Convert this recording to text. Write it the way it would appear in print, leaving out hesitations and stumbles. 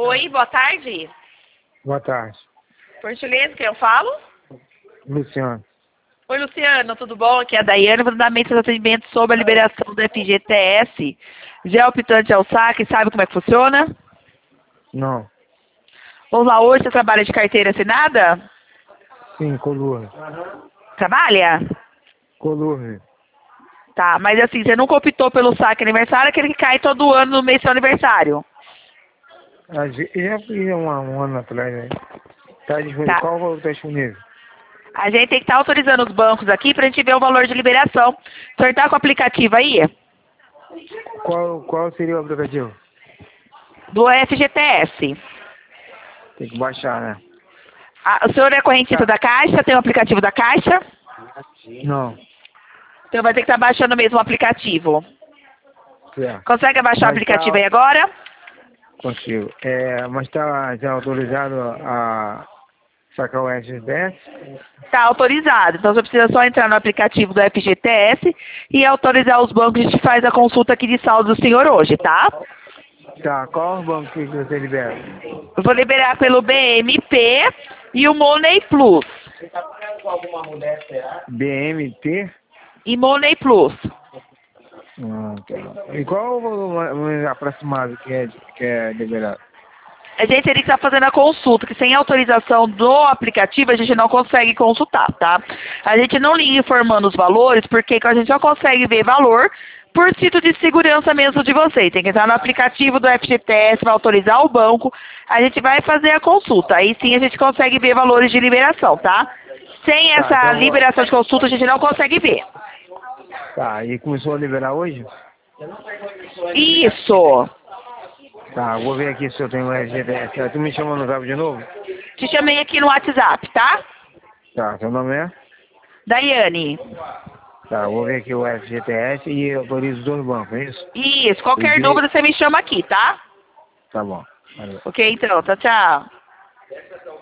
Oi, boa tarde. Boa tarde. Por gentileza, quem eu falo? Luciano. Oi, Luciano, tudo bom? Aqui é a Daiane, vou dar mente de atendimento sobre a liberação do FGTS. Já optante ao saque, sabe como é que funciona? Não. Vamos lá, hoje você trabalha de carteira assinada? Sim, Colurre. Trabalha? Colurre. Tá, mas assim, você nunca optou pelo saque aniversário, aquele que cai todo ano no mês do seu aniversário. Já fiz um ano atrás, né? Tá disponível. Tá. Qual o valor tá disponível? A gente tem que estar autorizando os bancos aqui pra gente ver o valor de liberação. O senhor tá com o aplicativo aí? Qual seria o aplicativo? Do FGTS. Tem que baixar, né? O senhor é correntista da Caixa? Tem o aplicativo da Caixa? Não. Então vai ter que estar baixando mesmo o aplicativo. Certo. Consegue abaixar o Mas aplicativo tá... aí agora? Consigo. Mas tá já autorizado a sacar o FGTS? Está autorizado. Então você precisa só entrar no aplicativo do FGTS e autorizar os bancos. A gente faz a consulta aqui de saldo do senhor hoje, tá? Tá. Qual o banco que você libera? Eu vou liberar pelo BMP e o Money Plus. BMT? E Money Plus. Tá. E qual o valor mais aproximado que é liberado? A gente teria que estar fazendo a consulta, que sem autorização do aplicativo a gente não consegue consultar, tá? A gente não liga informando os valores, porque a gente só consegue ver valor por título de segurança mesmo de vocês. Tem que entrar no aplicativo do FGTS, vai autorizar o banco, a gente vai fazer a consulta. Aí sim a gente consegue ver valores de liberação, tá? Sem essa Então, liberação de consulta a gente não consegue ver. tá, e começou a liberar hoje? Isso. Tá, vou ver aqui se eu tenho o FGTS. Tu me chama no zap de novo? Te chamei aqui no WhatsApp, tá? Tá, seu nome é? Daiane. Tá, vou ver aqui o FGTS e autorizo os dois bancos, é isso? Isso. Qualquer Entendi. dúvida você me chama aqui, tá? Tá bom. Valeu. Ok, então. Tchau, tchau.